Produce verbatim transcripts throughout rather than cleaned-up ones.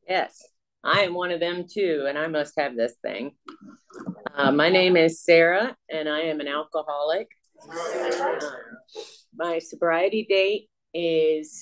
Yes, I am one of them too, and I must have this thing. Uh, my name is Sarah, and I am an alcoholic. Uh, my sobriety date is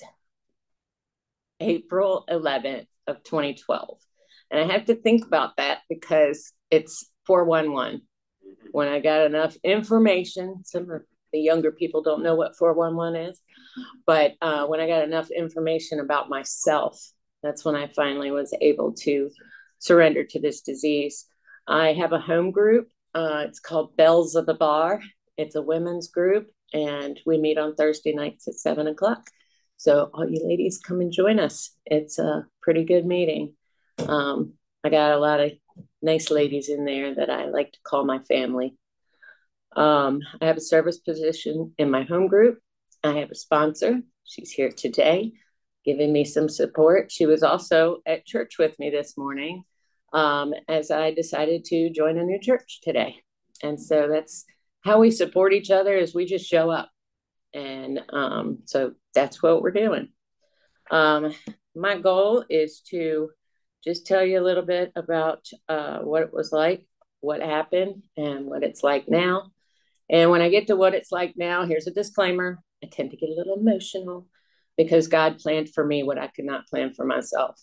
April eleventh of twenty twelve. And I have to think about that because it's four one one. When I got enough information, some of the younger people don't know what four one one is, but uh, when I got enough information about myself, that's when I finally was able to surrender to this disease. I have a home group. Uh, it's called Bells of the Bar. It's a women's group, and we meet on Thursday nights at seven o'clock. So all you ladies come and join us. It's a pretty good meeting. Um, I got a lot of nice ladies in there that I like to call my family. Um, I have a service position in my home group. I have a sponsor. She's here today giving me some support. She was also at church with me this morning um, as I decided to join a new church today. And so that's how we support each other is we just show up. And um, so that's what we're doing. Um, my goal is to just tell you a little bit about uh, what it was like, what happened, and what it's like now. And when I get to what it's like now, here's a disclaimer. I tend to get a little emotional because God planned for me what I could not plan for myself.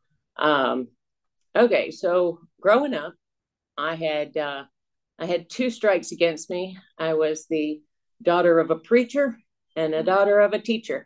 Um, okay, so growing up, I had uh, I had two strikes against me. I was the daughter of a preacher and a daughter of a teacher.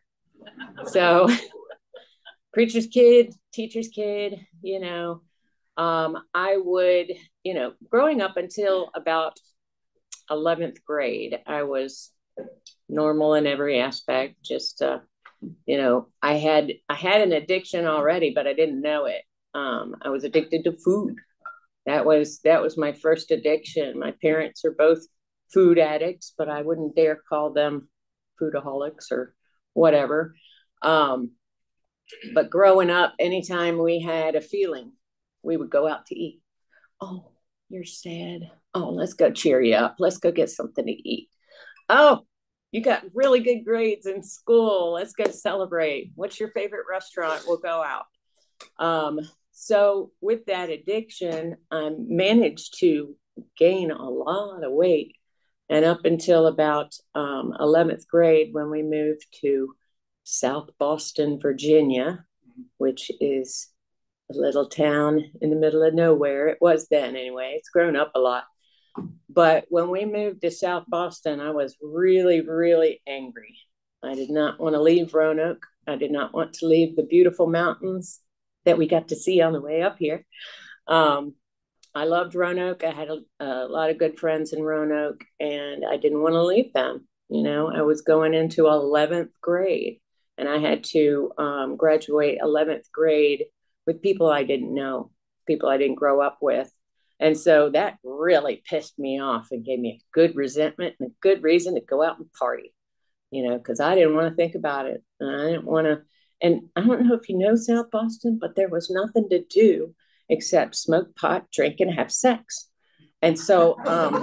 So preacher's kid, teacher's kid, you know. Um, I would, you know, growing up until about eleventh grade, I was normal in every aspect. Just, uh, you know, I had I had an addiction already, but I didn't know it. Um, I was addicted to food. That was that was my first addiction. My parents are both food addicts, but I wouldn't dare call them foodaholics or whatever. Um, but growing up, anytime we had a feeling, we would go out to eat. Oh, you're sad. Oh, let's go cheer you up. Let's go get something to eat. Oh, you got really good grades in school. Let's go celebrate. What's your favorite restaurant? We'll go out. Um, so, with that addiction, I managed to gain a lot of weight. And up until about um, eleventh grade, when we moved to South Boston, Virginia, which is a little town in the middle of nowhere. It was then anyway. It's grown up a lot. But when we moved to South Boston, I was really, really angry. I did not want to leave Roanoke. I did not want to leave the beautiful mountains that we got to see on the way up here. Um, I loved Roanoke. I had a, a lot of good friends in Roanoke, and I didn't want to leave them. You know, I was going into eleventh grade, and I had to um, graduate eleventh grade with people I didn't know, people I didn't grow up with. And so that really pissed me off and gave me a good resentment and a good reason to go out and party, you know, because I didn't want to think about it. And I didn't want to. And I don't know if you know South Boston, but there was nothing to do except smoke pot, drink, and have sex. And so um,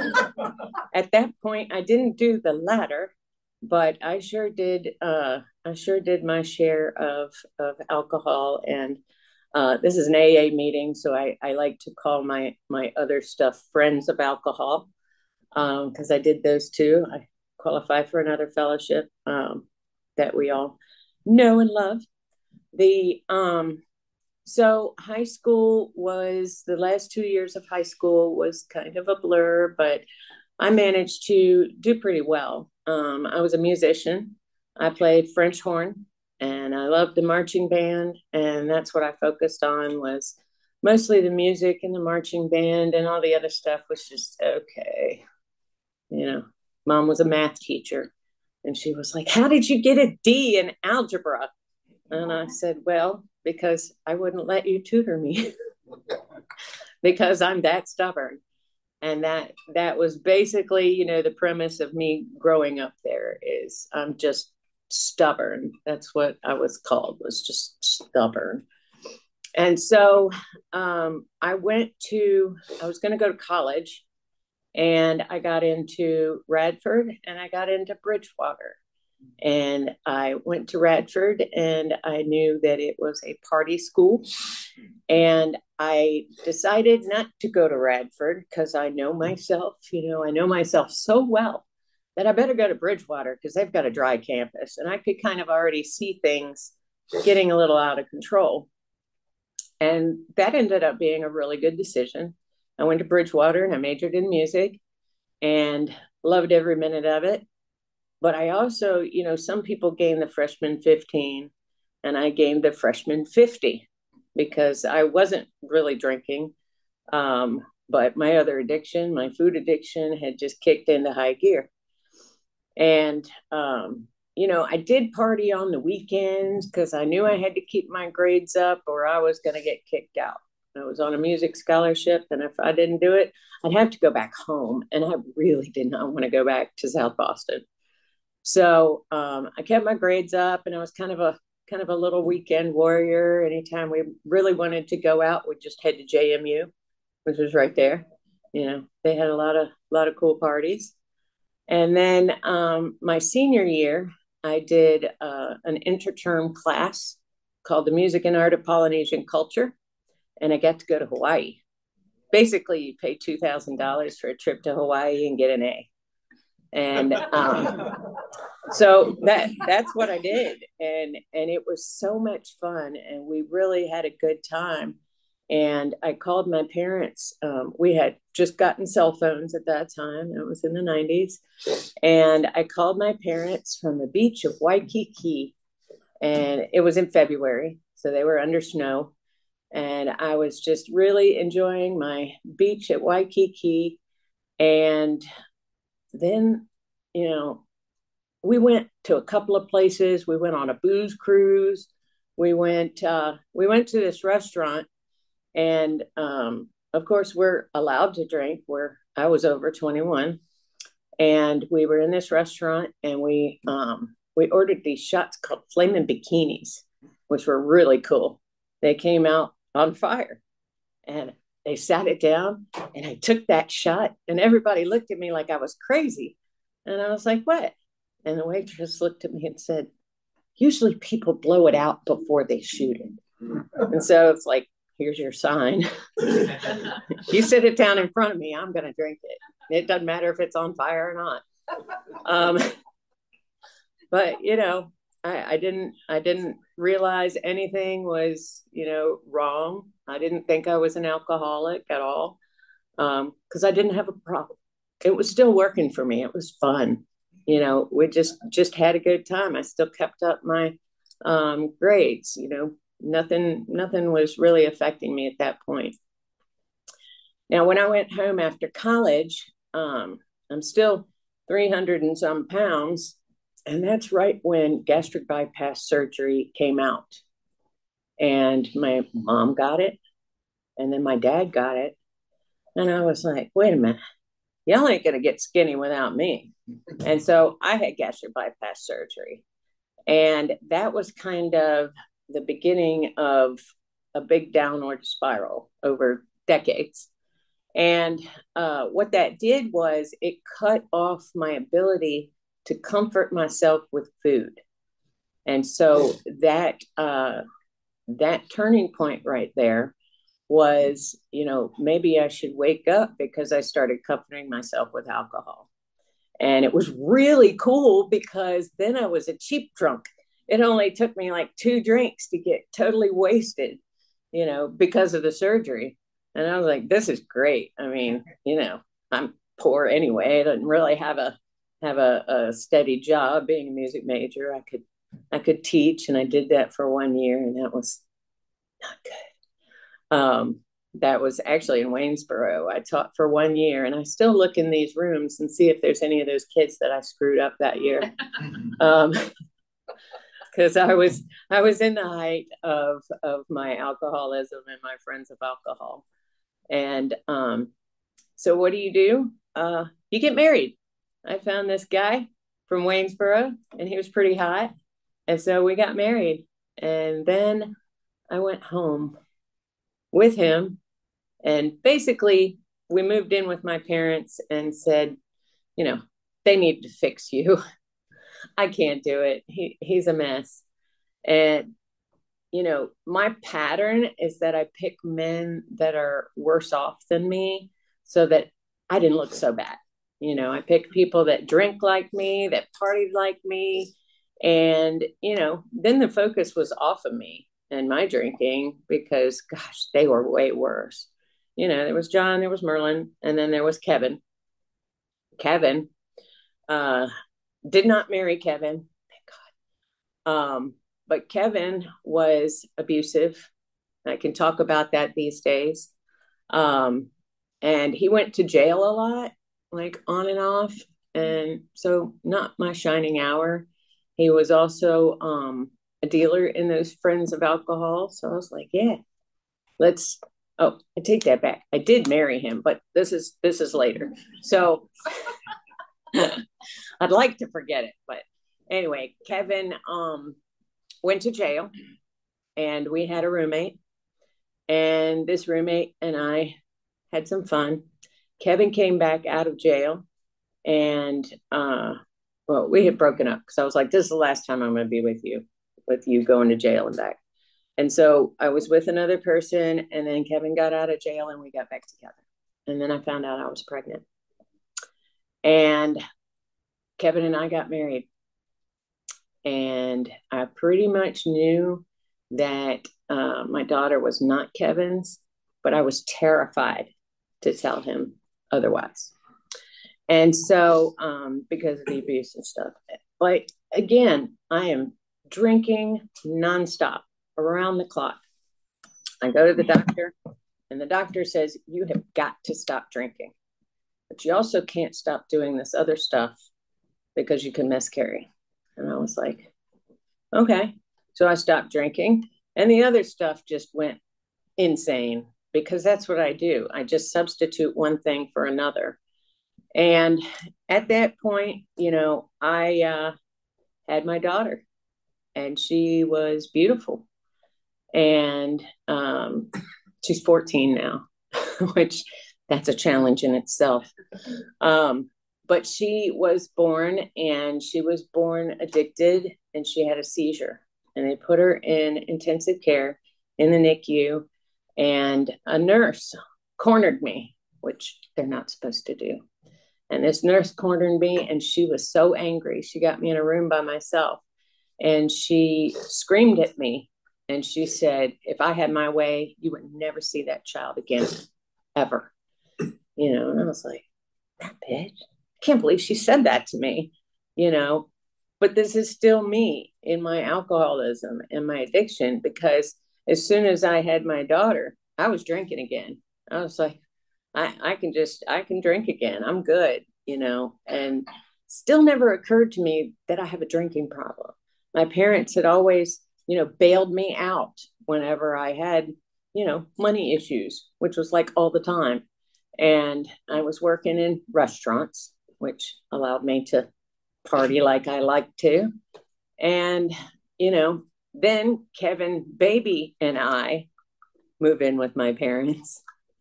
at that point, I didn't do the latter, but I sure did. Uh, I sure did my share of of alcohol, and uh, this is an A A meeting, so I, I like to call my my other stuff friends of alcohol because um, I did those too. I qualify for another fellowship um, that we all know and love. The um, so high school was the last two years of high school was kind of a blur, but I managed to do pretty well. Um, I was a musician. I played French horn and I loved the marching band. And that's what I focused on was mostly the music and the marching band, and all the other stuff was just okay. You know, mom was a math teacher and she was like, "How did you get a D in algebra?" And I said, "Well, because I wouldn't let you tutor me because I'm that stubborn." And that that was basically, you know, the premise of me growing up there is I'm just stubborn. That's what I was called, was just stubborn. And so um, I went to, I was going to go to college, and I got into Radford and I got into Bridgewater. And I went to Radford, and I knew that it was a party school. And I decided not to go to Radford because I know myself, you know, I know myself so well that I better go to Bridgewater because they've got a dry campus. And I could kind of already see things getting a little out of control. And that ended up being a really good decision. I went to Bridgewater and I majored in music and loved every minute of it. But I also, you know, some people gain the freshman fifteen and I gained the freshman fifty because I wasn't really drinking. Um, but my other addiction, my food addiction, had just kicked into high gear. And, um, you know, I did party on the weekends because I knew I had to keep my grades up or I was going to get kicked out. I was on a music scholarship, and if I didn't do it, I'd have to go back home. And I really did not want to go back to South Boston. So um, I kept my grades up, and I was kind of a kind of a little weekend warrior. Anytime we really wanted to go out, we'd just head to J M U, which was right there. You know, they had a lot of a lot of cool parties. And then um, my senior year, I did uh, an interterm class called the Music and Art of Polynesian Culture, and I got to go to Hawaii. Basically, you pay two thousand dollars for a trip to Hawaii and get an A. And um, so that that's what I did, and and it was so much fun, and we really had a good time. And I called my parents. Um, we had just gotten cell phones at that time. It was in the nineties. And I called my parents from the beach of Waikiki. And it was in February, so they were under snow. And I was just really enjoying my beach at Waikiki. And then, you know, we went to a couple of places. We went on a booze cruise. We went, uh, we went to this restaurant. And um, of course, we're allowed to drink. Where I was over twenty-one, and we were in this restaurant, and we um, we ordered these shots called Flaming Bikinis, which were really cool. They came out on fire, and they sat it down, and I took that shot, and everybody looked at me like I was crazy, and I was like, "What?" And the waitress looked at me and said, "Usually people blow it out before they shoot it," and so it's like, here's your sign. You sit it down in front of me, I'm going to drink it. It doesn't matter if it's on fire or not. Um, but you know, I, I didn't, I didn't realize anything was, you know, wrong. I didn't think I was an alcoholic at all. Um, cause I didn't have a problem. It was still working for me. It was fun. You know, we just, just had a good time. I still kept up my, um, grades, you know, nothing nothing was really affecting me at that point. Now, when I went home after college, um, I'm still three hundred and some pounds, and that's right when gastric bypass surgery came out. And my mom got it, and then my dad got it, and I was like, wait a minute, y'all ain't gonna get skinny without me. And so I had gastric bypass surgery, and that was kind of the beginning of a big downward spiral over decades. And uh, what that did was it cut off my ability to comfort myself with food. And so that uh, that turning point right there was, you know, maybe I should wake up, because I started comforting myself with alcohol. And it was really cool because then I was a cheap drunk. It only took me like two drinks to get totally wasted, you know, because of the surgery. And I was like, this is great. I mean, you know, I'm poor anyway. I didn't really have a have a, a steady job being a music major. I could I could teach, and I did that for one year, and that was not good. Um, that was actually in Waynesboro. I taught for one year, and I still look in these rooms and see if there's any of those kids that I screwed up that year. Um, because I was I was in the height of of my alcoholism and my friends of alcohol. And um, so what do you do? Uh, you get married. I found this guy from Waynesboro, and he was pretty hot. And so we got married. And then I went home with him. And basically, we moved in with my parents and said, you know, they need to fix you. I can't do it. He he's a mess. And you know, my pattern is that I pick men that are worse off than me so that I didn't look so bad. You know, I pick people that drink like me, that partied like me. And, you know, then the focus was off of me and my drinking because, gosh, they were way worse. You know, there was John, there was Merlin, and then there was Kevin. Kevin uh, did not marry Kevin. Thank God. Um, but Kevin was abusive. I can talk about that these days. Um, and he went to jail a lot, like on and off. And so, not my shining hour. He was also um, a dealer in those friends of alcohol. So I was like, yeah, let's. Oh, I take that back. I did marry him, but this is this is later. So I'd like to forget it, but anyway, Kevin um, went to jail, and we had a roommate, and this roommate and I had some fun. Kevin came back out of jail, and uh, well, we had broken up because I was like, "This is the last time I'm going to be with you, with you going to jail and back." And so I was with another person, and then Kevin got out of jail, and we got back together. And then I found out I was pregnant, and Kevin and I got married, and I pretty much knew that uh, my daughter was not Kevin's, but I was terrified to tell him otherwise. And so, um, because of the abuse and stuff, but again, I am drinking nonstop around the clock. I go to the doctor, and the doctor says, you have got to stop drinking, but you also can't stop doing this other stuff because you can miscarry. And I was like, okay. So I stopped drinking, and the other stuff just went insane because that's what I do. I just substitute one thing for another. And at that point, you know, I uh, had my daughter, and she was beautiful. And um, she's fourteen now, which that's a challenge in itself. Um, but she was born, and she was born addicted, and she had a seizure. And they put her in intensive care in the N I C U, and a nurse cornered me, which they're not supposed to do. And this nurse cornered me, and she was so angry. She got me in a room by myself, and she screamed at me. And she said, if I had my way, you would never see that child again, ever. You know, and I was like, that bitch. I can't believe she said that to me, you know. But this is still me in my alcoholism and my addiction, because as soon as I had my daughter, I was drinking again. I was like, I, I can just, I can drink again. I'm good, you know, and still never occurred to me that I have a drinking problem. My parents had always, you know, bailed me out whenever I had, you know, money issues, which was like all the time. And I was working in restaurants, which allowed me to party like I like to. And, you know, then Kevin, baby, and I move in with my parents.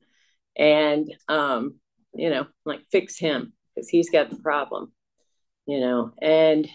And, um, you know, like fix him because he's got the problem, you know, and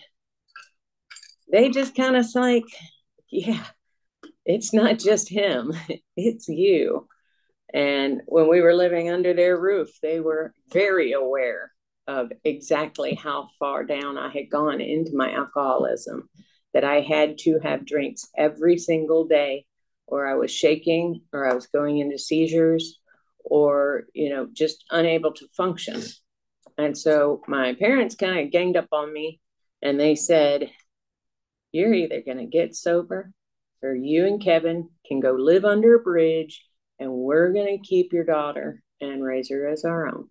they just kind of like, yeah, it's not just him, it's you. And when we were living under their roof, they were very aware of exactly how far down I had gone into my alcoholism, that I had to have drinks every single day, or I was shaking, or I was going into seizures, or, you know, just unable to function. And so my parents kind of ganged up on me, and they said, you're either going to get sober, or you and Kevin can go live under a bridge, and we're going to keep your daughter and raise her as our own.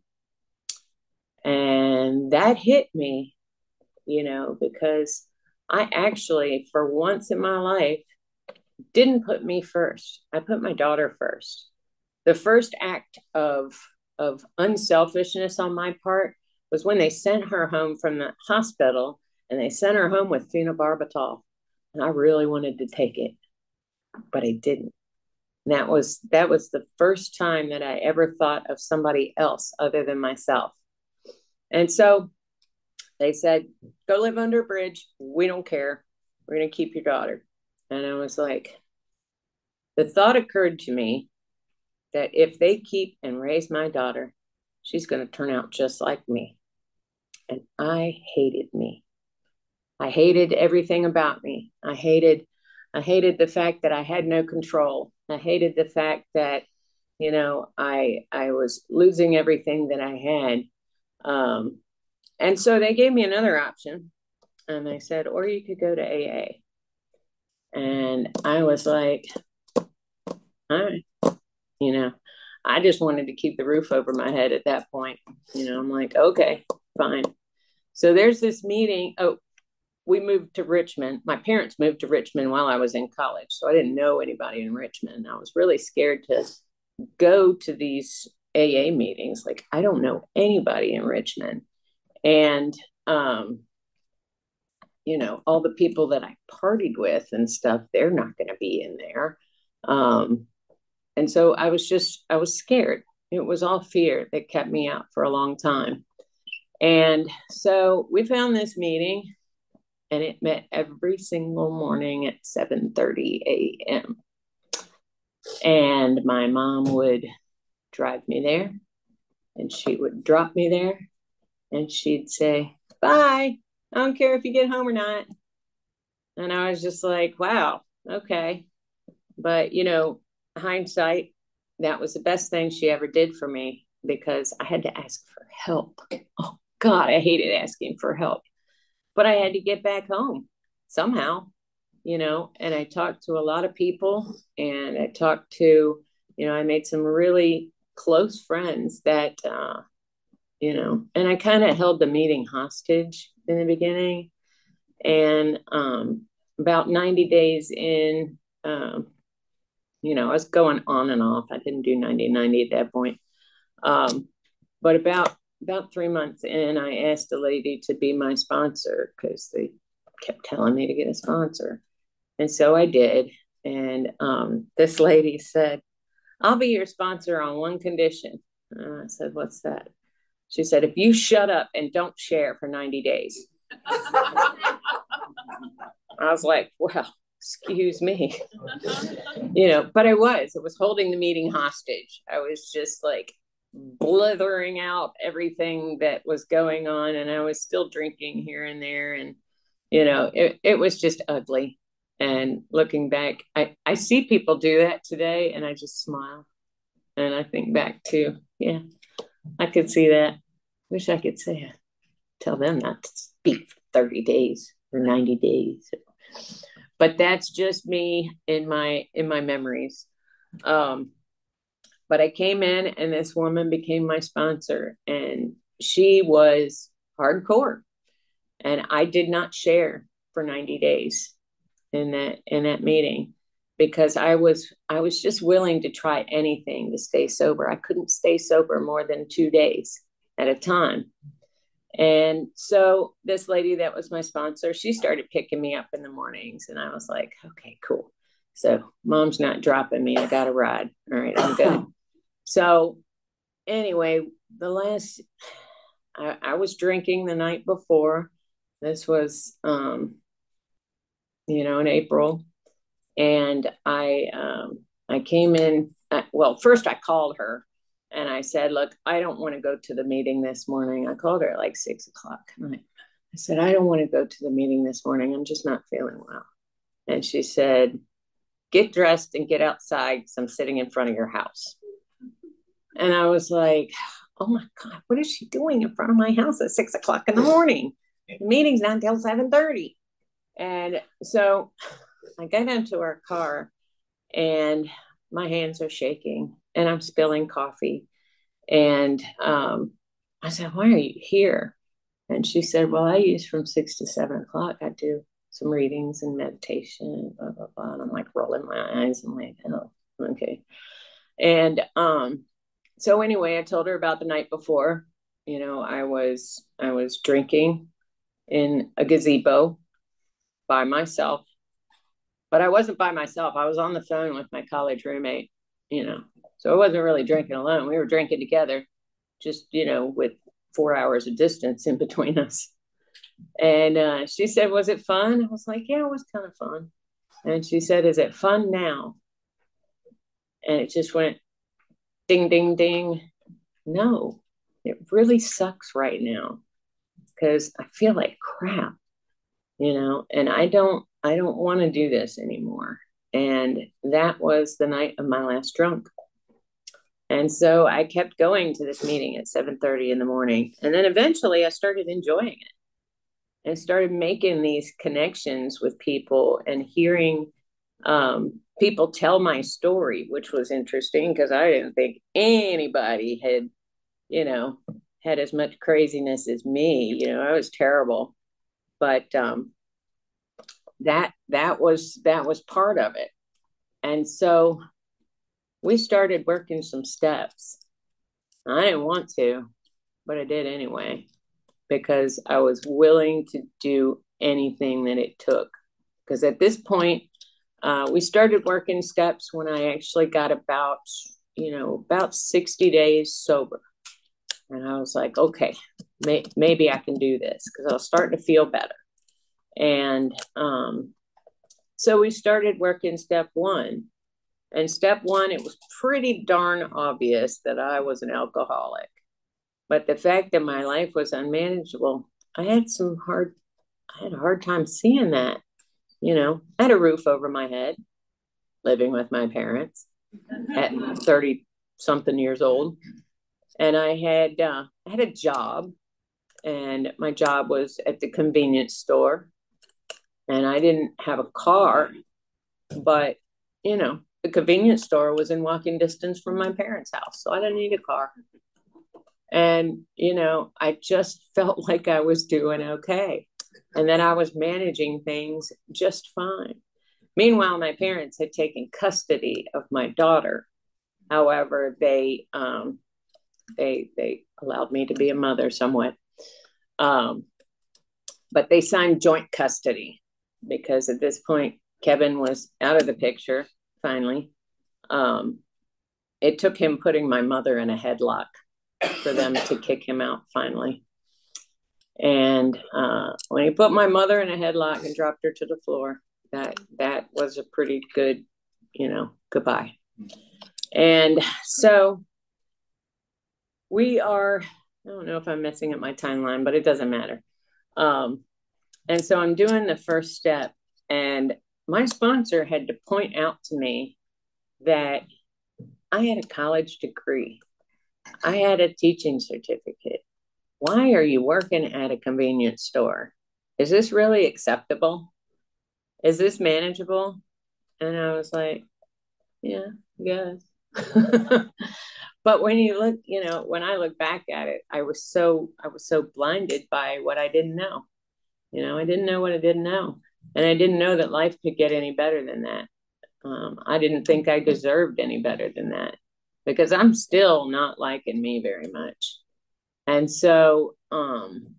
And that hit me, you know, because I actually, for once in my life, didn't put me first. I put my daughter first. The first act of of unselfishness on my part was when they sent her home from the hospital, and they sent her home with phenobarbital. And I really wanted to take it, but I didn't. And that was that was the first time that I ever thought of somebody else other than myself. And so they said, go live under a bridge. We don't care. We're going to keep your daughter. And I was like, the thought occurred to me that if they keep and raise my daughter, she's going to turn out just like me. And I hated me. I hated everything about me. I hated, I hated the fact that I had no control. I hated the fact that, you know, I, I was losing everything that I had. Um, and so they gave me another option, and they said, or you could go to A A. And I was like, all right, you know, I just wanted to keep the roof over my head at that point. You know, I'm like, okay, fine. So there's this meeting. Oh, we moved to Richmond. My parents moved to Richmond while I was in college. So I didn't know anybody in Richmond. I was really scared to go to these A A meetings. Like, I don't know anybody in Richmond. And, um, you know, all the people that I partied with and stuff, they're not going to be in there. Um, and so I was just, I was scared. It was all fear that kept me out for a long time. And so we found this meeting, and it met every single morning at seven thirty a.m. And my mom would drive me there, and she would drop me there, and she'd say, bye. I don't care if you get home or not. And I was just like, wow, okay. But, you know, hindsight, that was the best thing she ever did for me, because I had to ask for help. Oh, God, I hated asking for help. But I had to get back home somehow, you know, and I talked to a lot of people, and I talked to, you know, I made some really close friends that, uh, you know, and I kind of held the meeting hostage in the beginning. And um, about ninety days in, um, you know, I was going on and off. I didn't do ninety ninety at that point. Um, but about about three months in, I asked a lady to be my sponsor, because they kept telling me to get a sponsor. And so I did. And um, this lady said, I'll be your sponsor on one condition. And I said, what's that? She said, if you shut up and don't share for ninety days. I was like, well, excuse me. You know, but I was, I was holding the meeting hostage. I was just like blithering out everything that was going on. And I was still drinking here and there. And, you know, it, it was just ugly. And looking back, I, I see people do that today, and I just smile. And I think back to, yeah, I could see that. Wish I could say, tell them not to speak for thirty days or ninety days. But that's just me in my in my memories. Um, but I came in, and this woman became my sponsor, and she was hardcore. And I did not share for ninety days in that in that meeting, because I was I was just willing to try anything to stay sober. I couldn't stay sober more than two days at a time. And so this lady that was my sponsor, she started picking me up in the mornings, and I was like, okay, cool. So mom's not dropping me. I got a ride. All right, I'm good. So anyway, the last, I, I was drinking the night before. This was, um, you know, in April. And I, um, I came in, uh, well, first I called her, and I said, look, I don't want to go to the meeting this morning. I called her at like six o'clock. And I, I said, I don't want to go to the meeting this morning. I'm just not feeling well. And she said, get dressed and get outside, because I'm sitting in front of your house. And I was like, oh my God, what is she doing in front of my house at six o'clock in the morning? The meeting's not until seven thirty. And so I got into our car, and my hands are shaking, and I'm spilling coffee. And um, I said, why are you here? And she said, well, I use from six to seven o'clock. I do some readings and meditation, blah, blah, blah. And I'm like rolling my eyes. I'm like, oh, okay. And um, so anyway, I told her about the night before. You know, I was I was drinking in a gazebo by myself. But I wasn't by myself. I was on the phone with my college roommate, you know. So I wasn't really drinking alone. We were drinking together, just, you know, with four hours of distance in between us. And uh, she said, was it fun? I was like, yeah, it was kind of fun. And she said, is it fun now? And it just went ding, ding, ding. No, it really sucks right now because I feel like crap, you know, and I don't, I don't want to do this anymore. And that was the night of my last drunk. And so I kept going to this meeting at seven thirty in the morning. And then eventually I started enjoying it and started making these connections with people and hearing um, people tell my story, which was interesting because I didn't think anybody had, you know, had as much craziness as me. You know, I was terrible, but um, that that was that was part of it. And so we started working some steps. I didn't want to, but I did anyway because I was willing to do anything that it took. Because at this point, uh, we started working steps when I actually got about, you know, about sixty days sober. And I was like, okay, may, maybe I can do this because I was starting to feel better. And um, so we started working step one. And step one, it was pretty darn obvious that I was an alcoholic. But the fact that my life was unmanageable, I had some hard, I had a hard time seeing that. You know, I had a roof over my head, living with my parents at thirty something years old. And I had, uh, I had a job, and my job was at the convenience store. And I didn't have a car, but, you know, the convenience store was in walking distance from my parents' house. So I didn't need a car. And, you know, I just felt like I was doing okay and that I was managing things just fine. Meanwhile, my parents had taken custody of my daughter. However, they um, they they allowed me to be a mother somewhat. Um, but they signed joint custody because at this point, Kevin was out of the picture, finally. Um, it took him putting my mother in a headlock for them to kick him out finally. And uh, when he put my mother in a headlock and dropped her to the floor, that that was a pretty good, you know, goodbye. And so we are, I don't know if I'm messing up my timeline, but it doesn't matter. Um, and so I'm doing the first step, and my sponsor had to point out to me that I had a college degree. I had a teaching certificate. Why are you working at a convenience store? Is this really acceptable? Is this manageable? And I was like, yeah, I guess. But when you look, you know, when I look back at it, I was so, I was so blinded by what I didn't know. You know, I didn't know what I didn't know. And I didn't know that life could get any better than that. Um, I didn't think I deserved any better than that because I'm still not liking me very much. And so um,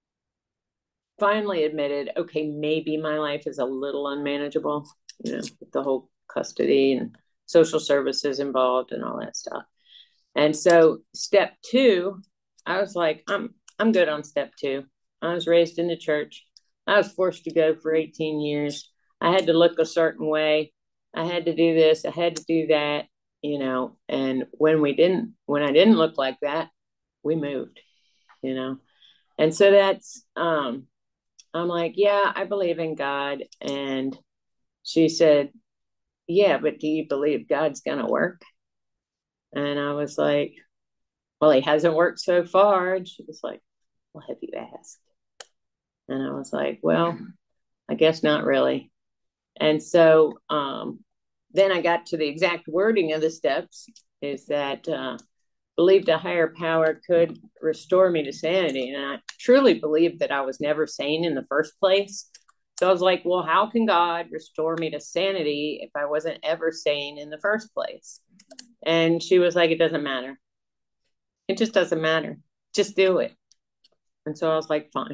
finally admitted, okay, maybe my life is a little unmanageable, you know, with the whole custody and social services involved and all that stuff. And so step two, I was like, I'm I'm good on step two. I was raised in the church. I was forced to go for eighteen years. I had to look a certain way. I had to do this. I had to do that, you know. And when we didn't, when I didn't look like that, we moved, you know. And so that's, um, I'm like, yeah, I believe in God. And she said, yeah, but do you believe God's going to work? And I was like, well, he hasn't worked so far. And she was like, well, have you asked? And I was like, well, I guess not really. And so um, then I got to the exact wording of the steps is that uh, believed a higher power could restore me to sanity. And I truly believed that I was never sane in the first place. So I was like, well, how can God restore me to sanity if I wasn't ever sane in the first place? And she was like, it doesn't matter. It just doesn't matter. Just do it. And so I was like, fine.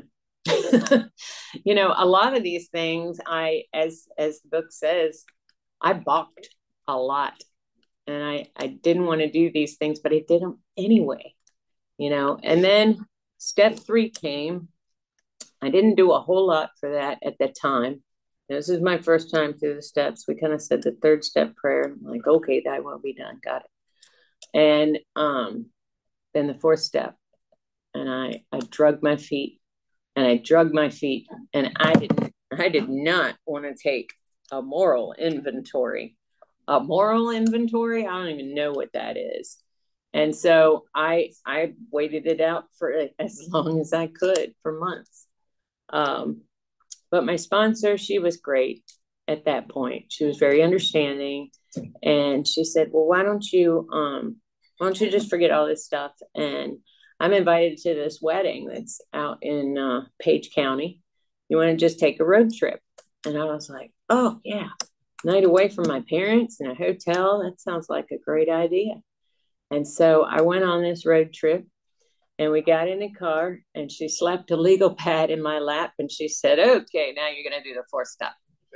You know, a lot of these things, I, as as the book says, I balked a lot. And I, I didn't want to do these things, but I did them anyway, you know. And then step three came. I didn't do a whole lot for that at the time. This is my first time through the steps. We kind of said the third step prayer. I'm like, okay, thy will be done. Got it. And um, then the fourth step. And I, I drug my feet and I drug my feet. And I didn't, I did not want to take a moral inventory. A moral inventory? I don't even know what that is. And so I I waited it out for as long as I could, for months. Um, but my sponsor, she was great at that point. She was very understanding. And she said, well, why don't you, um, why don't you just forget all this stuff? And I'm invited to this wedding that's out in uh, Page County. You want to just take a road trip? And I was like, oh, yeah. Night away from my parents in a hotel. That sounds like a great idea. And so I went on this road trip. And we got in a car and she slapped a legal pad in my lap and she said, okay, now you're going to do the fourth step.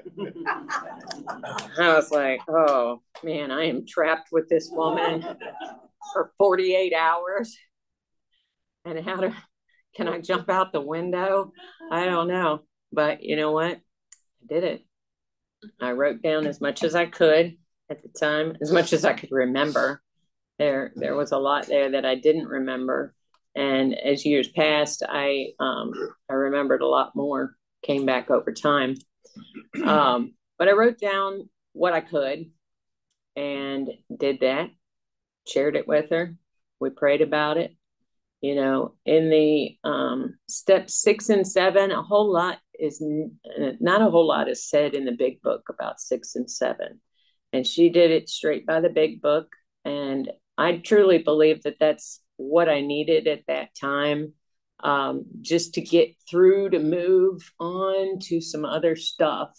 I was like, oh, man, I am trapped with this woman for forty-eight hours. And how to, can I jump out the window? I don't know. But you know what? I did it. I wrote down as much as I could at the time, as much as I could remember. There, there was a lot there that I didn't remember. And as years passed, I um, I remembered a lot more, came back over time. Um, but I wrote down what I could and did that, shared it with her. We prayed about it. You know, in the um, step six and seven, a whole lot is, not a whole lot is said in the big book about six and seven. And she did it straight by the big book. And I truly believe that that's what I needed at that time, um, just to get through, to move on to some other stuff.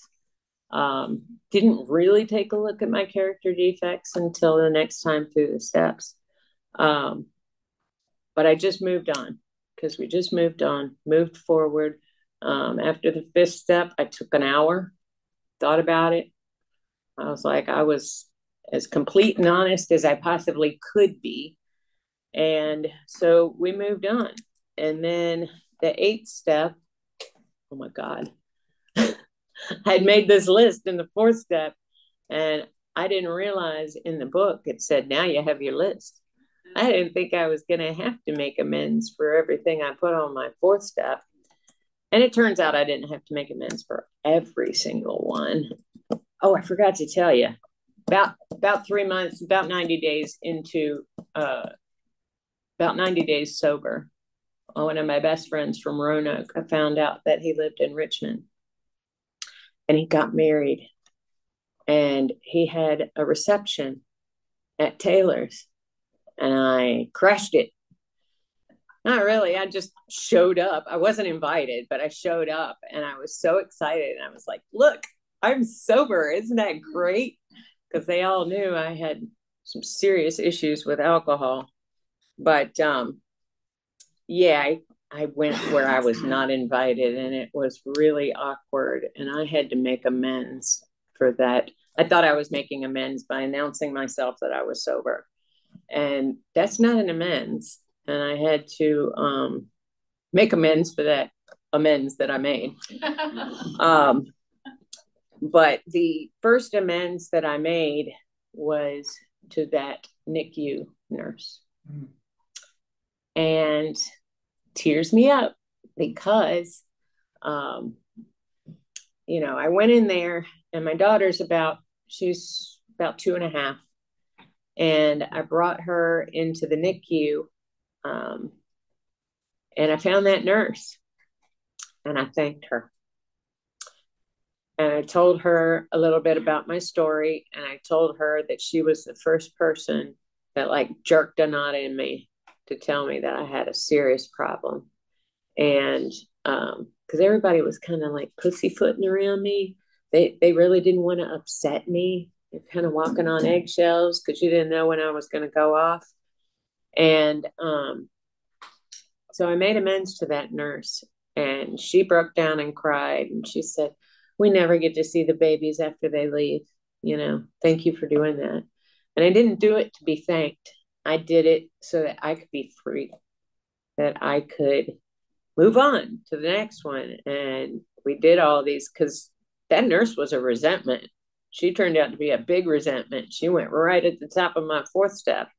Um, didn't really take a look at my character defects until the next time through the steps. Um, but I just moved on because we just moved on, moved forward. Um, after the fifth step, I took an hour, thought about it. I was like, I was as complete and honest as I possibly could be. And so we moved on. And then the eighth step, oh my God, I had made this list in the fourth step, and I didn't realize in the book it said, now you have your list. I didn't think I was going to have to make amends for everything I put on my fourth step. And it turns out I didn't have to make amends for every single one. Oh, I forgot to tell you, about, about three months, about ninety days into, uh, about ninety days sober, one of my best friends from Roanoke, I found out that he lived in Richmond and he got married and he had a reception at Taylor's and I crashed it. Not really. I just showed up. I wasn't invited, but I showed up and I was so excited. And I was like, look, I'm sober. Isn't that great? Because they all knew I had some serious issues with alcohol. But um, yeah, I, I went where I was not invited and it was really awkward. And I had to make amends for that. I thought I was making amends by announcing myself that I was sober. And that's not an amends. And I had to um, make amends for that amends that I made. um, but the first amends that I made was to that N I C U nurse. Mm. And tears me up because, um, you know, I went in there and my daughter's about, she's about two and a half. And I brought her into the N I C U. Um, and I found that nurse and I thanked her. And I told her a little bit about my story. And I told her that she was the first person that like jerked a knot in me to tell me that I had a serious problem. And um, because everybody was kind of like pussyfooting around me. They, they really didn't want to upset me. They're kind of walking on eggshells because you didn't know when I was going to go off. And um, so I made amends to that nurse and she broke down and cried. And she said, we never get to see the babies after they leave. You know, thank you for doing that. And I didn't do it to be thanked. I did it so that I could be free, that I could move on to the next one. And we did all these because that nurse was a resentment. She turned out to be a big resentment. She went right at the top of my fourth step.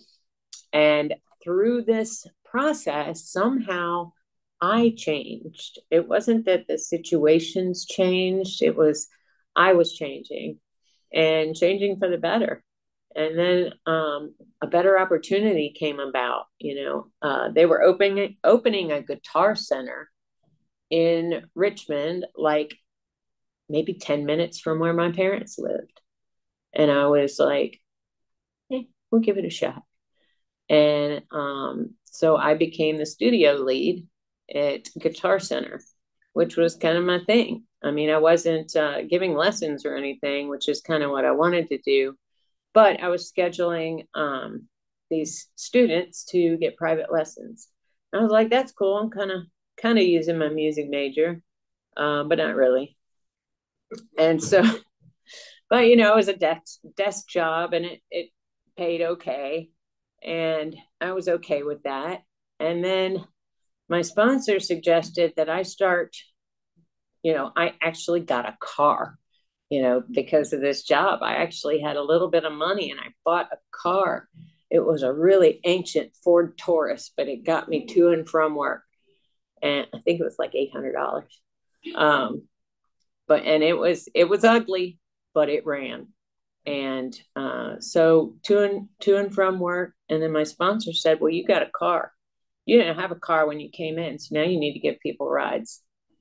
And through this process, somehow I changed. It wasn't that the situations changed, it was I was changing and changing for the better. And then um, a better opportunity came about. You know, uh, they were opening opening a guitar center in Richmond, like maybe ten minutes from where my parents lived. And I was like, hey, we'll give it a shot. And um, so I became the studio lead at Guitar Center, which was kind of my thing. I mean, I wasn't uh, giving lessons or anything, which is kind of what I wanted to do, but I was scheduling um, these students to get private lessons. I was like, that's cool. I'm kind of kind of using my music major, um, but not really. And so, but you know, it was a desk desk job, and it it paid okay, and I was okay with that. And then my sponsor suggested that I start, you know, I actually got a car, you know, because of this job. I actually had a little bit of money and I bought a car. It was a really ancient Ford Taurus, but it got me to and from work. And I think it was like eight hundred dollars. Um, but, and it was, it was ugly, but it ran. And uh, so to and, to and from work. And then my sponsor said, well, you got a car. You didn't have a car when you came in, so now you need to give people rides.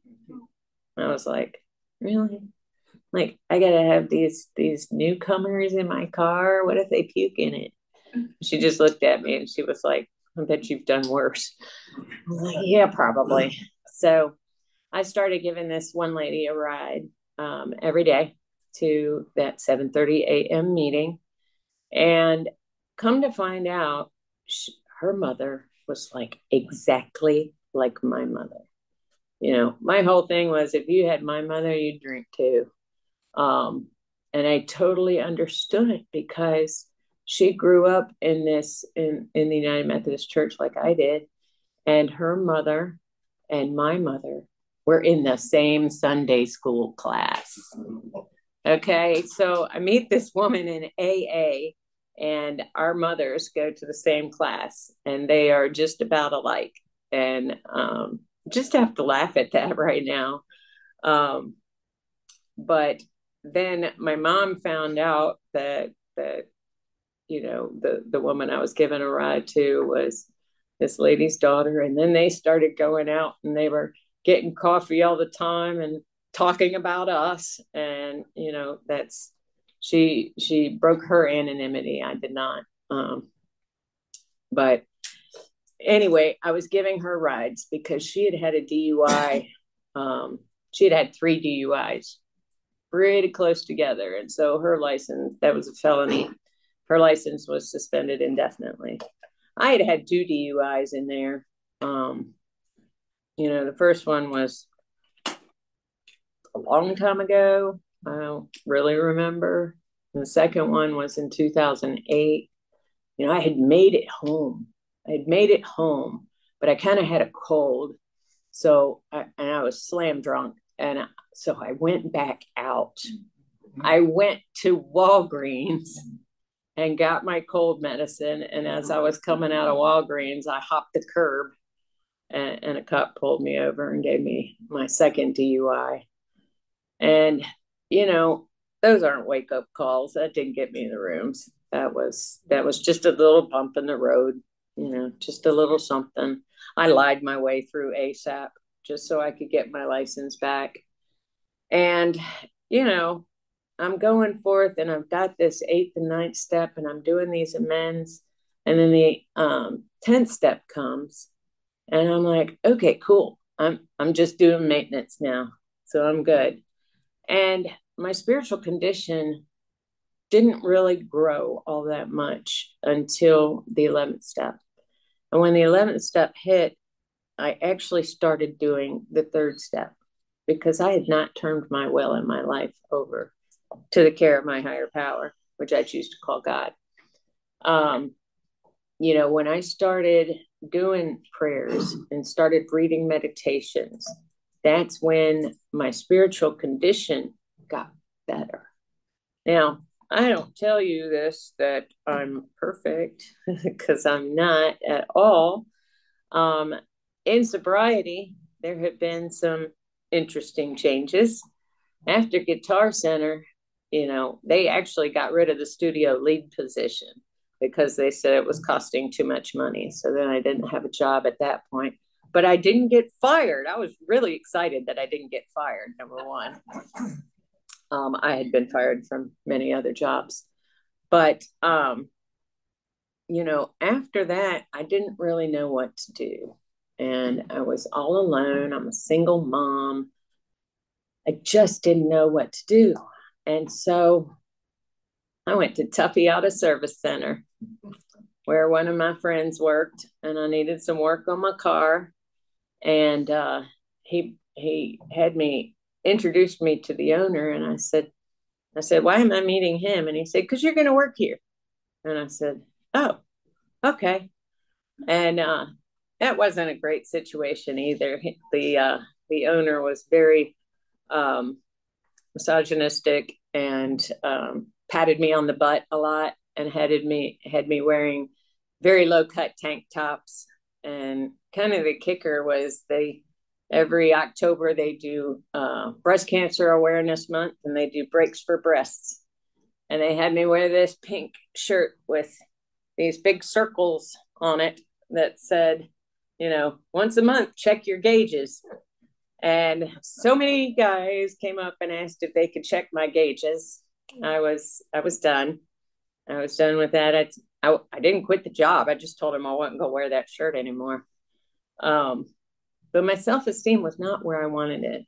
I was like, really? Like, I gotta have these these newcomers in my car. What if they puke in it? She just looked at me and she was like, I bet you've done worse. I was like, yeah, probably. So I started giving this one lady a ride um, every day to that seven thirty a.m. meeting. And come to find out, she, her mother was like exactly like my mother. You know, my whole thing was if you had my mother, you'd drink too. Um, and I totally understood it because she grew up in this in, in the United Methodist Church like I did. And her mother and my mother were in the same Sunday school class. Okay, so I meet this woman in A A, and our mothers go to the same class, and they are just about alike. And um, just have to laugh at that right now. Um, but then my mom found out that that you know the the woman I was giving a ride to was this lady's daughter, and then they started going out and they were getting coffee all the time and talking about us. And you know that's she she broke her anonymity. I did not. Um, but anyway, I was giving her rides because she had had a D U I. Um, she had had three D U Is pretty close together. And so her license, that was a felony. Her license was suspended indefinitely. I had had two D U Is in there. Um, you know, the first one was a long time ago. I don't really remember. And the second one was in two thousand eight. You know, I had made it home. I had made it home, but I kind of had a cold. So, I, and I was slam drunk. And so I went back out. I went to Walgreens and got my cold medicine. And as I was coming out of Walgreens, I hopped the curb, and, and a cop pulled me over and gave me my second D U I. And, you know, those aren't wake up calls. That didn't get me in the rooms. That was, that was just a little bump in the road, you know, just a little something. I lied my way through ASAP just so I could get my license back. And, you know, I'm going forth and I've got this eighth and ninth step and I'm doing these amends. And then the um, tenth step comes and I'm like, okay, cool. I'm, I'm just doing maintenance now. So I'm good. And my spiritual condition didn't really grow all that much until the eleventh step. And when the eleventh step hit, I actually started doing the third step because I had not turned my will and my life over to the care of my higher power, which I choose to call God. Um, you know, when I started doing prayers and started reading meditations, that's when my spiritual condition got better. Now, I don't tell you this that I'm perfect because I'm not at all. Um, in sobriety, there have been some interesting changes. After Guitar Center, you know, they actually got rid of the studio lead position because they said it was costing too much money. So then I didn't have a job at that point. But I didn't get fired. I was really excited that I didn't get fired, number one. Um, I had been fired from many other jobs. But, um, you know, after that, I didn't really know what to do. And I was all alone. I'm a single mom. I just didn't know what to do. And so I went to Tuffy Auto Service Center, where one of my friends worked, and I needed some work on my car. And uh, he he had me introduced me to the owner, and I said, I said, why am I meeting him? And he said, because you're going to work here. And I said, oh, okay. And uh, that wasn't a great situation either. The uh, the owner was very um, misogynistic and um, patted me on the butt a lot and had me had me wearing very low cut tank tops. And kind of the kicker was they every October they do uh, breast cancer awareness month, and they do breaks for breasts. And they had me wear this pink shirt with these big circles on it that said, you know, once a month, check your gauges. And so many guys came up and asked if they could check my gauges. I was, I was done. I was done with that. I, I, I didn't quit the job. I just told him I wasn't going to wear that shirt anymore. Um, but my self-esteem was not where I wanted it.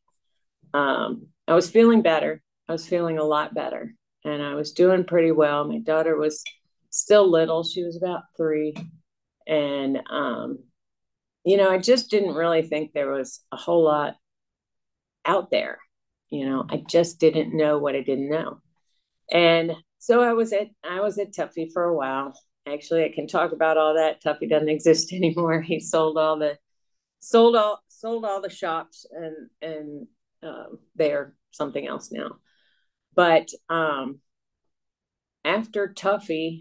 Um, I was feeling better. I was feeling a lot better, and I was doing pretty well. My daughter was still little. She was about three. And, um, you know, I just didn't really think there was a whole lot out there. You know, I just didn't know what I didn't know. And so I was at, I was at Tuffy for a while. Actually, I can talk about all that. Tuffy doesn't exist anymore. He sold all the, sold all, sold all the shops, and, and, um, they're something else now. But, um, after Tuffy,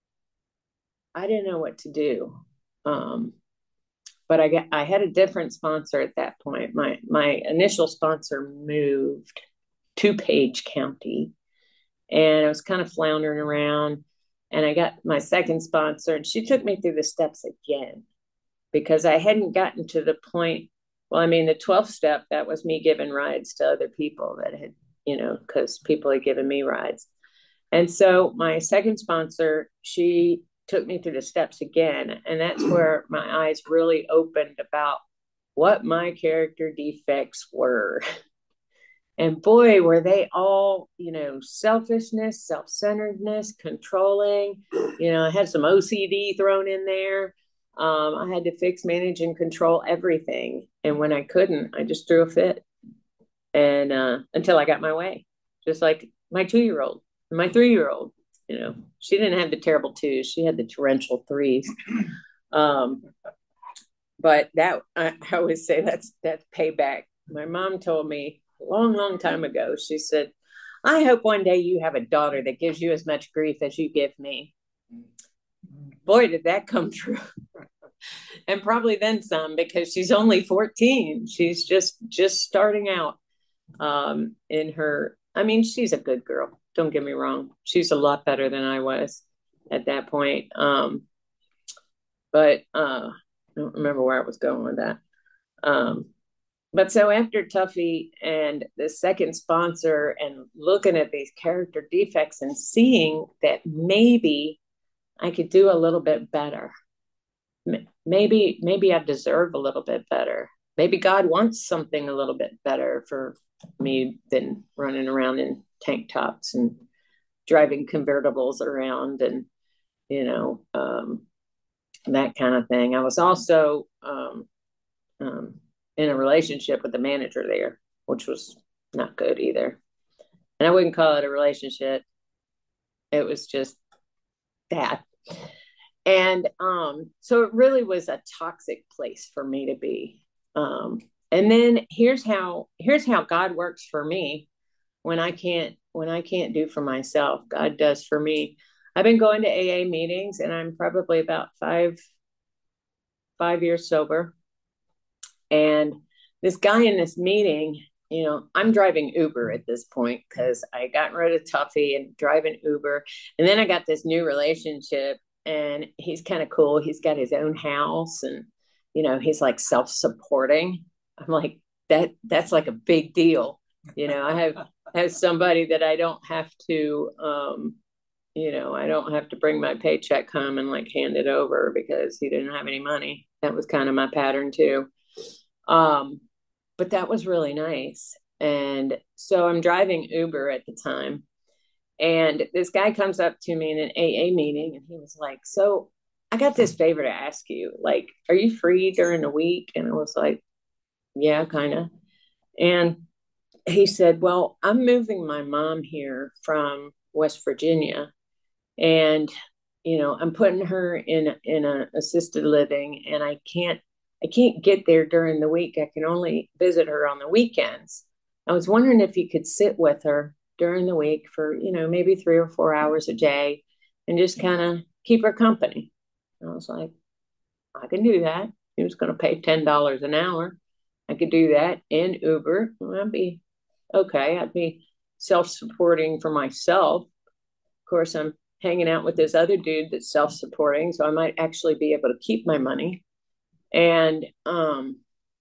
I didn't know what to do. Um, but I got, I had a different sponsor at that point. My, my initial sponsor moved to Page County, and I was kind of floundering around, and I got my second sponsor, and she took me through the steps again because I hadn't gotten to the point. Well, I mean, the twelfth step, that was me giving rides to other people that had, you know, because people had given me rides. And so my second sponsor, she took me through the steps again. And that's where my eyes really opened about what my character defects were. And boy, were they all, you know, selfishness, self-centeredness, controlling. You know, I had some O C D thrown in there. Um, I had to fix, manage, and control everything. And when I couldn't, I just threw a fit. And uh, until I got my way, just like my two-year-old, my three-year-old, you know, she didn't have the terrible twos. She had the torrential threes. Um, but that, I, I always say that's, that's payback. My mom told me a long, long time ago, she said, I hope one day you have a daughter that gives you as much grief as you give me. Boy, did that come true. And probably then some, because she's only fourteen. She's just, just starting out um, in her, I mean, she's a good girl. Don't get me wrong. She's a lot better than I was at that point. Um, but uh, I don't remember where I was going with that. Um, but so after Tuffy and the second sponsor and looking at these character defects and seeing that maybe I could do a little bit better. Maybe, maybe I deserve a little bit better. Maybe God wants something a little bit better for me than running around in tank tops and driving convertibles around and, you know, um, that kind of thing. I was also um, um, in a relationship with the manager there, which was not good either. And I wouldn't call it a relationship. It was just that. And um, so it really was a toxic place for me to be. Um, and then here's how here's how God works for me when I can't when I can't do for myself. God does for me. I've been going to A A meetings, and I'm probably about five five years sober. And this guy in this meeting, you know, I'm driving Uber at this point because I got rid of Tuffy and driving Uber. And then I got this new relationship, and he's kind of cool. He's got his own house, and, you know, he's like self supporting. I'm like, that that's like a big deal. You know, I have have somebody that I don't have to um you know, I don't have to bring my paycheck home and like hand it over because he didn't have any money. That was kind of my pattern too. Um, but that was really nice. And so I'm driving Uber at the time. And this guy comes up to me in an A A meeting, and he was like, "So I got this favor to ask you. Like, are you free during the week?" And I was like, "Yeah, kind of." And he said, "Well, I'm moving my mom here from West Virginia, and you know, I'm putting her in in a assisted living, and I can't I can't get there during the week. I can only visit her on the weekends. I was wondering if you could sit with her during the week for, you know, maybe three or four hours a day and just kind of keep her company." And I was like, "I can do that." He was going to pay ten dollars an hour. I could do that in Uber. I'd be okay. I'd be self-supporting for myself. Of course, I'm hanging out with this other dude that's self-supporting, so I might actually be able to keep my money. And um,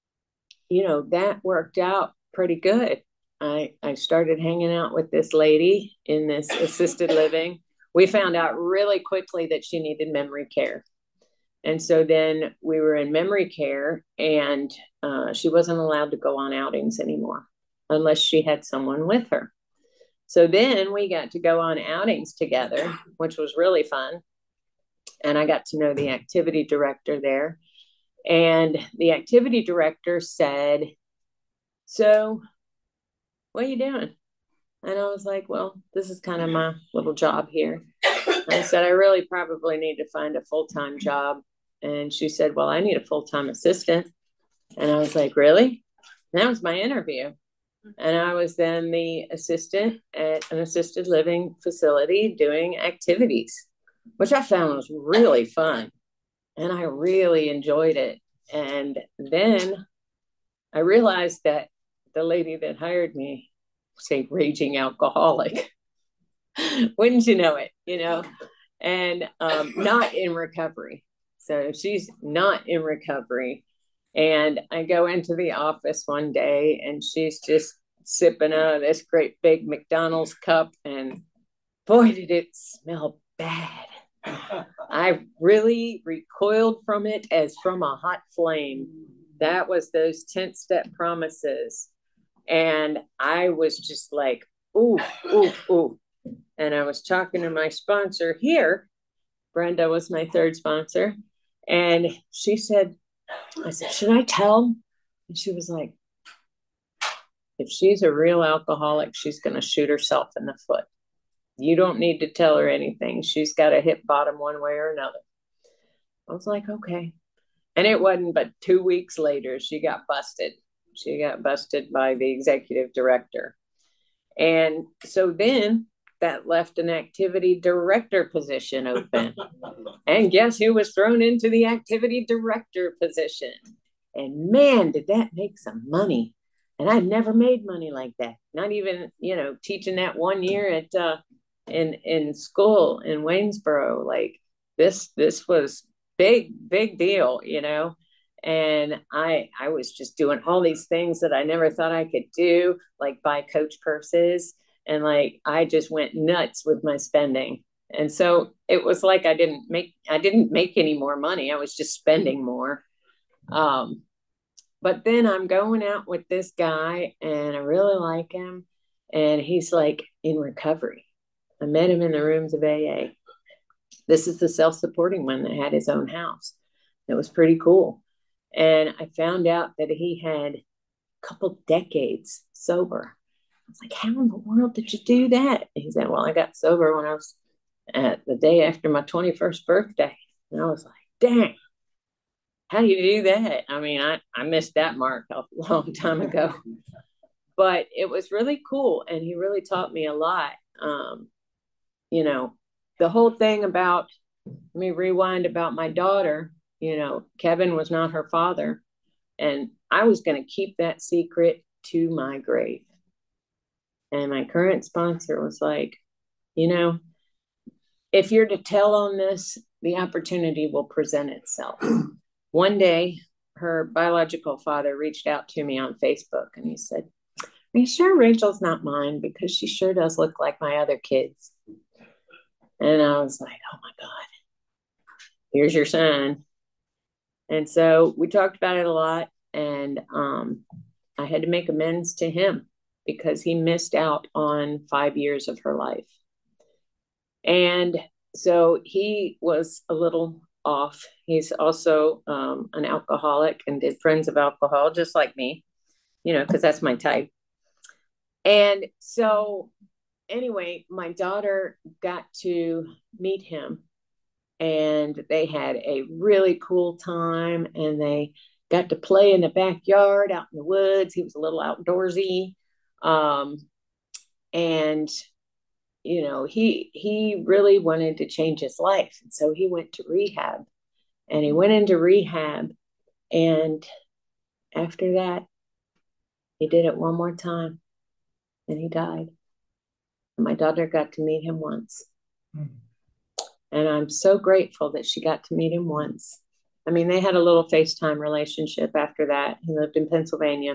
you know, that worked out pretty good. I I started hanging out with this lady in this assisted living. We found out really quickly that she needed memory care. And so then we were in memory care, and uh, she wasn't allowed to go on outings anymore unless she had someone with her. So then we got to go on outings together, which was really fun. And I got to know the activity director there. And the activity director said, "So, what are you doing?" And I was like, "Well, this is kind of my little job here." And I said, "I really probably need to find a full time job." And she said, "Well, I need a full time assistant." And I was like, "Really?" And that was my interview. And I was then the assistant at an assisted living facility doing activities, which I found was really fun. And I really enjoyed it. And then I realized that the lady that hired me was a raging alcoholic. Wouldn't you know it, you know, and um, not in recovery. So she's not in recovery. And I go into the office one day, and she's just sipping out of this great big McDonald's cup. And boy, did it smell bad. I really recoiled from it as from a hot flame. That was those ten step promises. And I was just like, ooh, ooh, ooh. And I was talking to my sponsor here. Brenda was my third sponsor. And she said, I said, "Should I tell?" And she was like, "If she's a real alcoholic, she's going to shoot herself in the foot. You don't need to tell her anything. She's got to hit bottom one way or another." I was like, "Okay." And it wasn't but two weeks later, she got busted. She got busted by the executive director. And so then that left an activity director position open. And guess who was thrown into the activity director position? And man, did that make some money. And I'd never made money like that. Not even, you know, teaching that one year at uh in in school in Waynesboro. Like this this was big, big deal, you know. And I I was just doing all these things that I never thought I could do, like buy Coach purses. And like I just went nuts with my spending. And so it was like I didn't make I didn't make any more money. I was just spending more. Um, but then I'm going out with this guy, and I really like him. And he's like in recovery. I met him in the rooms of A A. This is the self-supporting one that had his own house. It was pretty cool. And I found out that he had a couple decades sober. I was like, "How in the world did you do that?" And he said, "Well, I got sober when I was at the day after my twenty-first birthday." And I was like, dang, how do you do that? I mean, I, I missed that mark a long time ago, but it was really cool. And he really taught me a lot. Um, you know, the whole thing about, let me rewind about my daughter, you know, Kevin was not her father. And I was going to keep that secret to my grave. And my current sponsor was like, you know, if you're to tell on this, the opportunity will present itself. One day, her biological father reached out to me on Facebook and he said, are you sure Rachel's not mine? Because she sure does look like my other kids. And I was like, oh my God, here's your son. And so we talked about it a lot. And um, I had to make amends to him because he missed out on five years of her life. And so he was a little off. He's also um, an alcoholic and did Friends of Alcohol, just like me, you know, because that's my type. And so, anyway, my daughter got to meet him and they had a really cool time and they got to play in the backyard out in the woods. He was a little outdoorsy. Um, and you know, he he really wanted to change his life. And so he went to rehab and he went into rehab. And after that, he did it one more time and he died. And my daughter got to meet him once. Mm-hmm. And I'm so grateful that she got to meet him once. I mean, they had a little FaceTime relationship after that. He lived in Pennsylvania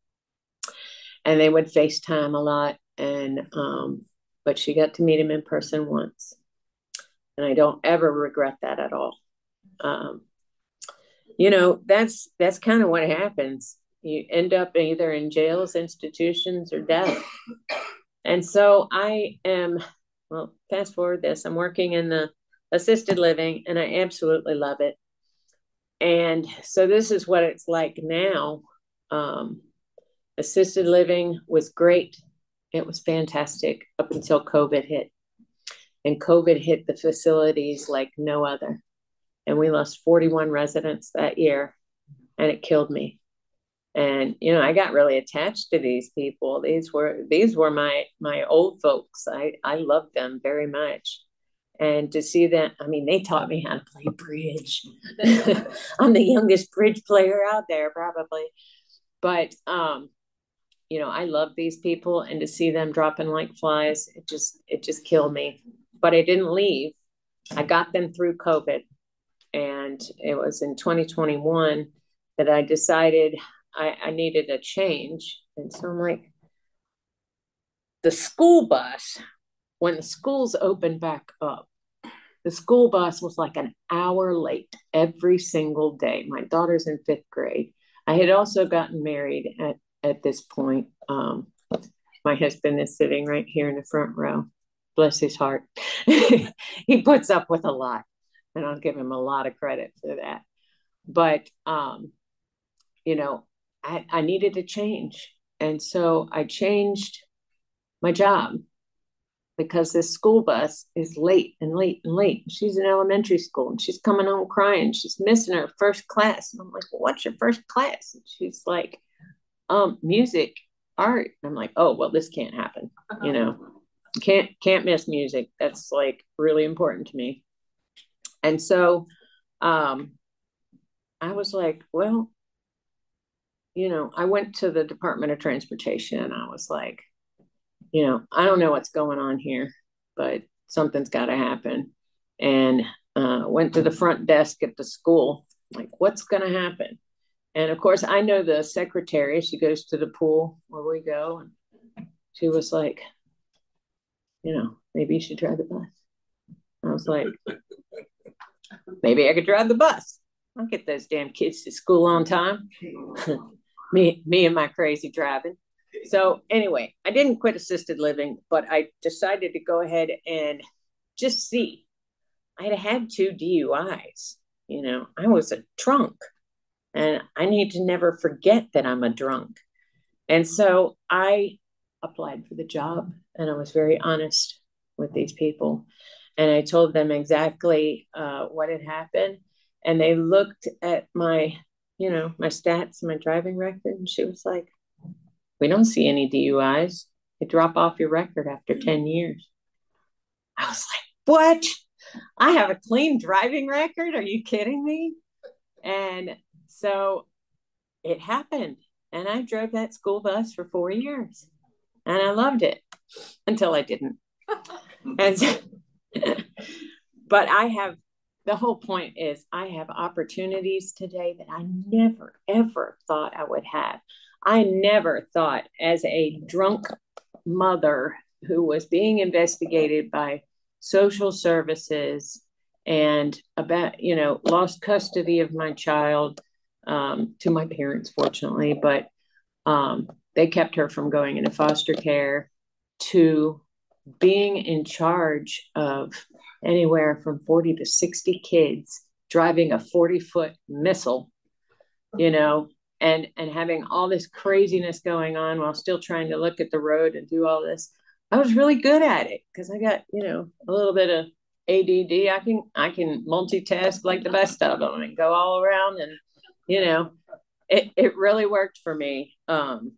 and they would FaceTime a lot. And, um, but she got to meet him in person once. And I don't ever regret that at all. Um, you know, that's, that's kind of what happens. You end up either in jails, institutions, or death. And so I am, well, fast forward this, I'm working in the assisted living and I absolutely love it. And so this is what it's like now. Um, assisted living was great. It was fantastic up until COVID hit. And COVID hit the facilities like no other. And we lost forty-one residents that year and it killed me. And, you know, I got really attached to these people. These were, these were my, my old folks. I, I loved them very much. And to see that, I mean, they taught me how to play bridge. I'm the youngest bridge player out there, probably. But, um, you know, I love these people, and to see them dropping like flies, it just, it just killed me. But I didn't leave. I got them through COVID. And it was in twenty twenty-one that I decided I, I needed a change. And so I'm like, the school bus, when the schools opened back up, the school bus was like an hour late every single day. My daughter's in fifth grade. I had also gotten married at, at this point. Um, my husband is sitting right here in the front row. Bless his heart. He puts up with a lot, and I'll give him a lot of credit for that. But, um, you know, I, I needed to change. And so I changed my job because this school bus is late and late and late. She's in elementary school and she's coming home crying. She's missing her first class. And I'm like, well, what's your first class? And she's like, um, music, art. And I'm like, oh, well, this can't happen. You know, can't, can't miss music. That's like really important to me. And so, um, I was like, well, you know, I went to the Department of Transportation and I was like, you know, I don't know what's going on here, but something's got to happen. And uh, went to the front desk at the school, like, what's going to happen? And of course, I know the secretary. She goes to the pool where we go. And she was like, you know, maybe you should drive the bus. I was like, maybe I could drive the bus. I'll get those damn kids to school on time. me, me and my crazy driving. So anyway, I didn't quit assisted living, but I decided to go ahead and just see. I had had two D U Is. You know, I was a drunk, and I need to never forget that I'm a drunk. And so I applied for the job, and I was very honest with these people. And I told them exactly uh, what had happened. And they looked at my, you know, my stats, my driving record. And she was like, we don't see any D U Is. They drop off your record after ten years. I was like, what? I have a clean driving record? Are you kidding me? And so it happened. And I drove that school bus for four years. And I loved it until I didn't. And so, but I have, the whole point is I have opportunities today that I never, ever thought I would have. I never thought, as a drunk mother who was being investigated by social services and about, you know, lost custody of my child um, to my parents, fortunately, but um, they kept her from going into foster care, to being in charge of anywhere from forty to sixty kids, driving a forty foot missile, you know, and, and having all this craziness going on while still trying to look at the road and do all this. I was really good at it because I got, you know, a little bit of A D D. I can, I can multitask like the best of them and go all around, and, you know, it, it really worked for me. Um,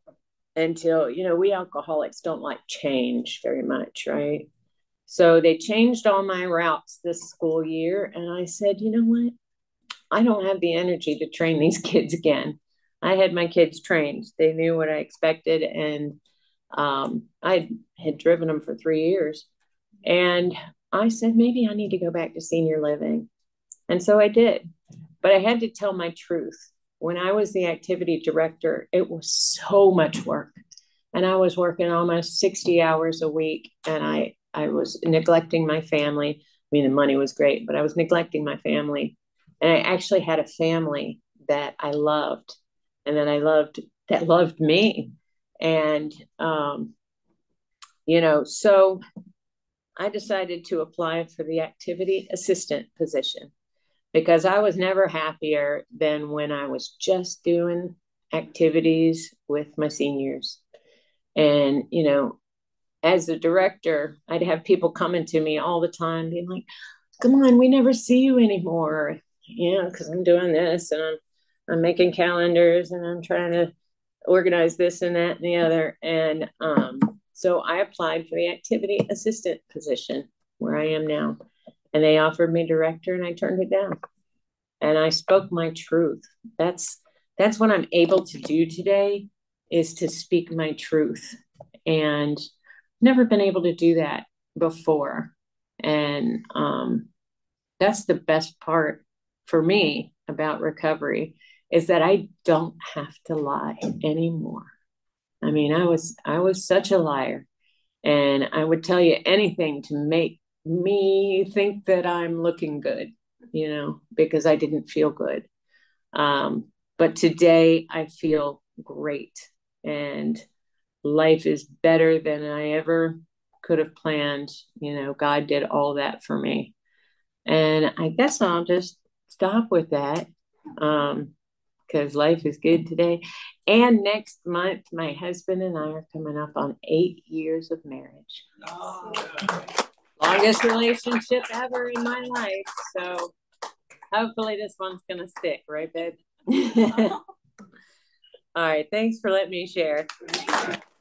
until, you know, we alcoholics don't like change very much, right? So they changed all my routes this school year. And I said, you know what? I don't have the energy to train these kids again. I had my kids trained. They knew what I expected. And um, I had driven them for three years. And I said, maybe I need to go back to senior living. And so I did. But I had to tell my truth. When I was the activity director, it was so much work. And I was working almost sixty hours a week, and I, I was neglecting my family. I mean, the money was great, but I was neglecting my family. And I actually had a family that I loved, and that I loved, that loved me. And, um, you know, so I decided to apply for the activity assistant position, because I was never happier than when I was just doing activities with my seniors. And, you know, as a director, I'd have people coming to me all the time being like, come on, we never see you anymore. You know, because I'm doing this, and I'm, I'm making calendars, and I'm trying to organize this and that and the other. And um, so I applied for the activity assistant position where I am now. And they offered me director, and I turned it down. And I spoke my truth. That's that's what I'm able to do today, is to speak my truth. And never been able to do that before. And um, that's the best part for me about recovery, is that I don't have to lie anymore. I mean, I was I was such a liar, and I would tell you anything to make me think that I'm looking good, you know, because I didn't feel good. Um, but today I feel great, and life is better than I ever could have planned. You know, God did all that for me. And I guess I'll just stop with that. Um, because life is good today. And next month, my husband and I are coming up on eight years of marriage. Oh. Longest relationship ever in my life. So hopefully this one's going to stick, right, babe? All right. Thanks for letting me share.